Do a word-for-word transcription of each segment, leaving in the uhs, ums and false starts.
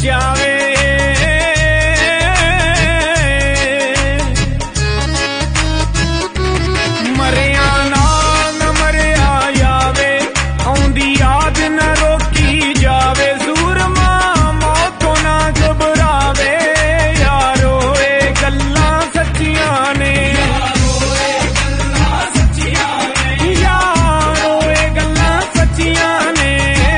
ਜਾਵੇ। ਮਰਿਆ ਨਾਲ ਨਾ ਮਰਿਆ ਜਾਵੇ, ਆਉਂਦੀ ਯਾਦ ਨਾ ਰੋਕੀ ਜਾਵੇ। ਸੂਰਮਾ ਮੌਤੋਂ ਨਾ ਘਬਰਾਵੇ, ਯਾਰੋ ਇਹ ਗੱਲਾਂ ਸੱਚੀਆਂ ਨੇ। ਯਾਰੋ ਇਹ ਗੱਲਾਂ ਸੱਚੀਆਂ ਨੇ।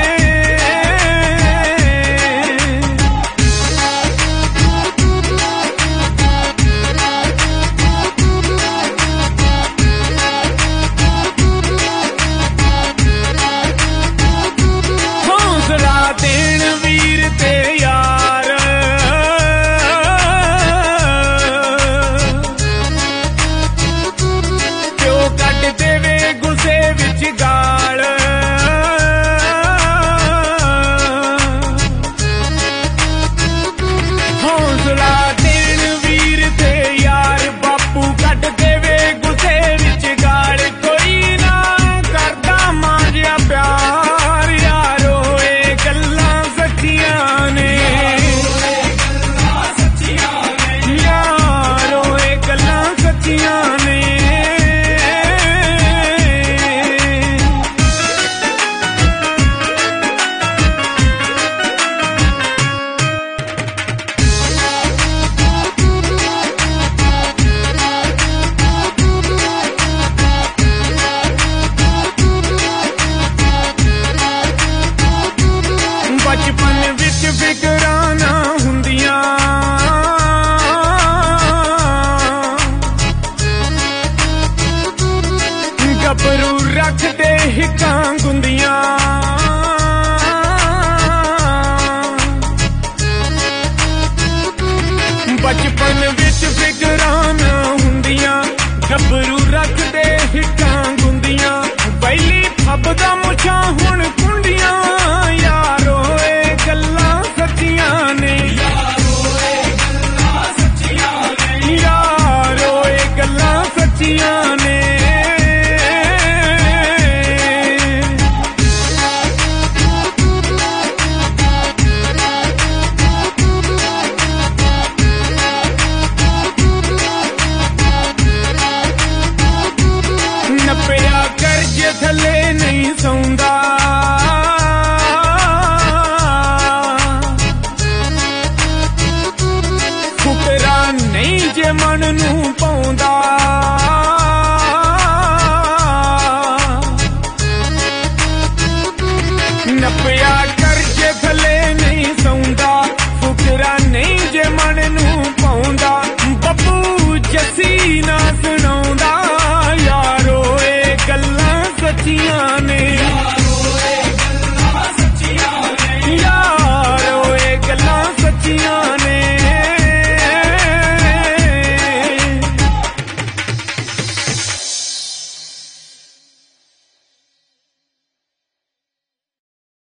ਹੌਸਲਾ ਦੇਣ ਵੀਰ ਤੇ ਯਾਰ, ਪਿਓ ਕੱਢ ਦੇਵੇ ਗੁੱਸੇ ਵਿੱਚ ਗਾਲ। ਹੌਸਲਾ ਦੇਣ ਵੀਰ ਤੇ ਯਾਰ, ਬਾਪੂ ਕੱਢ ਦੇਵੇ ਗੁੱਸੇ ਵਿੱਚ ਗਾਲ। ਕੋਈ ਨਾ ਕਰਦਾ ਮਾਂ ਜਿਹਾ ਪਿਆਰ, ਯਾਰੋ ਇਹ ਗੱਲਾਂ ਸੱਚੀਆਂ ਨੇ। ਯਾਰੋ ਇਹ ਗੱਲਾਂ ਸੱਚੀਆਂ ਨੇ। ਬਚਪਨ ਵਿੱਚ ਫਿਕਰਾਂ ਨਾ